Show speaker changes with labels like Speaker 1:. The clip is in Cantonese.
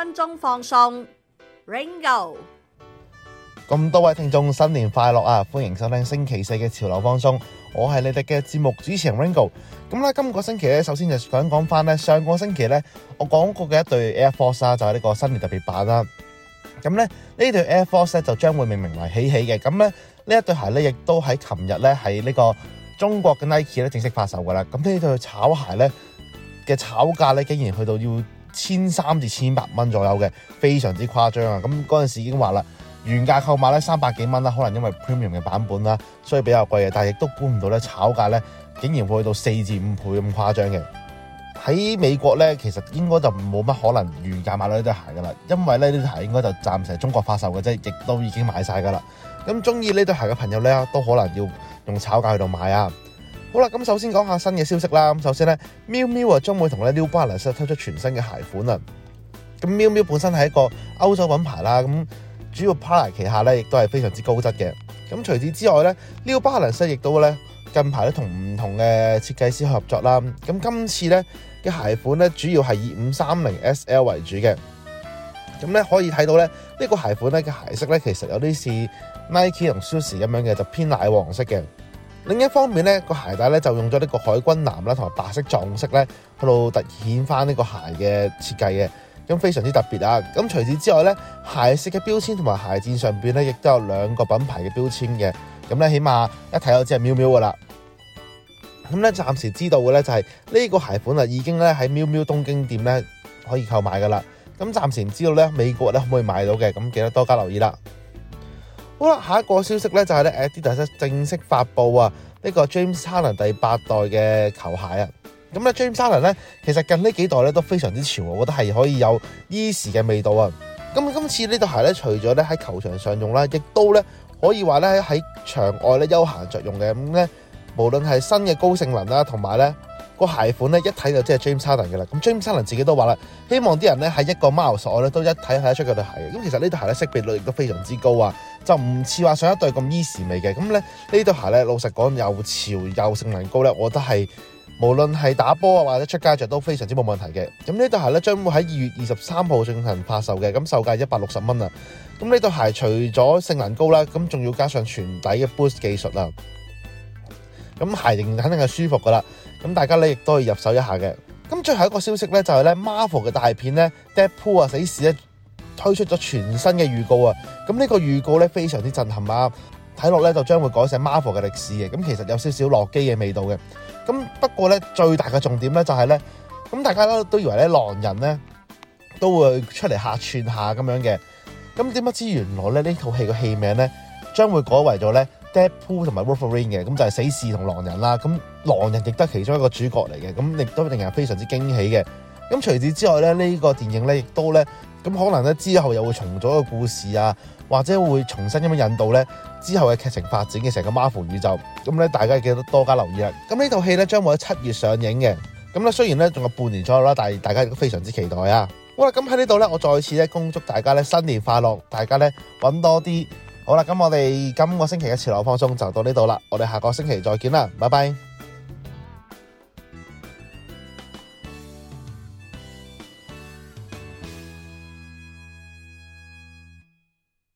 Speaker 1: 分鐘放送 Ringo。
Speaker 2: 咁多位聽眾新年快樂啊！歡迎收聽星期四嘅潮流放送，我係你哋嘅節目主持人 Ringo。咁咧，今個星期咧，首先就想講翻咧，上個星期咧，我講過嘅一對 Air Force 啦，就係呢個新年特別版啦。咁咧，呢對 Air Force 咧就將會命名為喜喜嘅。咁咧，呢一對鞋咧，亦都喺琴日咧喺呢個中國嘅 Nike 咧正式發售噶啦。咁呢對炒鞋咧嘅炒價咧，竟然去到要1300至1800蚊左右嘅，非常之誇張啊！咁嗰陣時已經話啦。原價購買咧300幾蚊啦，可能因為 premium 嘅版本啦，所以比較貴嘅。但係亦都估唔到咧，炒價咧竟然會去到4至5倍咁誇張嘅。喺美國咧，其實應該就冇乜可能原價買到呢對鞋噶啦，因為咧呢對鞋應該就暫時係中國發售嘅啫，亦都已經買晒噶啦。咁中意呢對鞋嘅朋友咧，都可能要用炒價去到買啊。好啦，咁首先講下新嘅消息啦。咁首先咧，Miu Miu將會同咧 New Balance 推出全新嘅鞋款啊。咁 Miu Miu本身係一個歐洲品牌啦，咁主要 Prada 旗下咧，亦都係非常之高質嘅。咁除此之外咧 ，New Balance 亦都咧近排咧同唔同嘅設計師合作啦。咁今次咧嘅鞋款咧，主要係以530 SL 為主嘅。咁咧可以睇到咧，呢個鞋款咧嘅鞋色咧，其實有啲似 Nike 同 Suzy 咁樣嘅，就偏奶黃色嘅。另一方面咧，個鞋帶咧就用咗呢個海軍藍啦同埋白色撞色咧，去到突顯翻呢個鞋嘅設計嘅。咁非常之特別啊！咁除此之外咧，鞋舌嘅標籤同埋鞋墊上邊咧，亦都有兩個品牌嘅標籤嘅。咁咧，起碼一睇就知係 Miu Miu 噶啦。咁咧，暫時知道嘅咧就係呢個鞋款啊，已經咧喺 Miu Miu 東京店咧可以購買噶啦。咁暫時唔知道咧美國咧可唔可以買到嘅，咁記得多加留意啦。好啦，下一個消息咧就係咧 Adidas 正式發布啊呢個 James Harden 第8代嘅球鞋啊。咁咧 James Harden 咧，其實近呢幾代咧都非常之潮，我覺得係可以有依時嘅味道啊！咁今次呢對鞋咧，除咗咧喺球場上用啦，亦都咧可以話咧喺場外咧休閒着用嘅。咁咧，無論係新嘅高性能啦，同埋咧個鞋款咧，一睇就即係 James Harden 嘅啦。咁 James Harden 自己都話啦，希望啲人咧喺一個 mile 外咧都一睇睇得出佢對鞋嘅。咁其實呢對鞋咧識別率亦都非常之高啊，就唔似話上一代咁依時味嘅。咁咧呢對鞋咧，老實講又潮又性能高咧，我覺得係。無論係打波啊或者出街着都非常之冇問題嘅。咁呢對鞋咧將會喺2月23號進行發售嘅，咁售價160蚊啊。咁呢對鞋除咗性能高啦，咁仲要加上全底嘅 Boost 技術啊。咁鞋型肯定係舒服噶啦。咁大家咧亦都可以入手一下嘅。咁最後一個消息咧就係咧 Marvel 嘅大片咧 Deadpool 啊死侍咧推出咗全新嘅預告啊。咁呢個預告咧非常之震撼啊。睇落咧就將會改寫 Marvel 嘅歷史嘅。咁其實有少少洛基嘅味道嘅。咁不過咧，最大嘅重點咧就係咧，咁大家都以為咧狼人咧都會出嚟客串下咁樣嘅，咁點不知原來咧呢套戲嘅戲名咧將會改為咗咧 Deadpool 同埋 Wolverine 嘅，咁就係死侍同狼人啦。咁狼人亦都係其中一個主角嚟嘅，咁亦都令人非常之驚喜嘅。咁除此之外咧，呢個電影咧亦都咧，咁可能咧之後又會重組個故事啊，或者會重新咁樣引導咧之後嘅劇情發展嘅成個 Marvel 宇宙。咁咧大家記得多加留意啦。咁呢套戲咧將會喺7月上映嘅。咁咧雖然咧仲有半年左右啦，但係大家亦都非常之期待啊。好啦，咁喺呢度咧，我再次咧恭祝大家咧新年快樂，大家咧揾多啲。好啦，咁我哋今個星期嘅潮流放送就到呢度啦，我哋下個星期再見啦，拜拜。